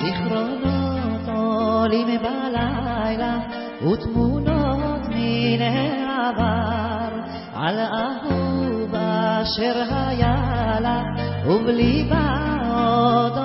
זיכרונות עולים בלילה ותמונות מן העבר על אהוב אשר היה לה ובליבה עוד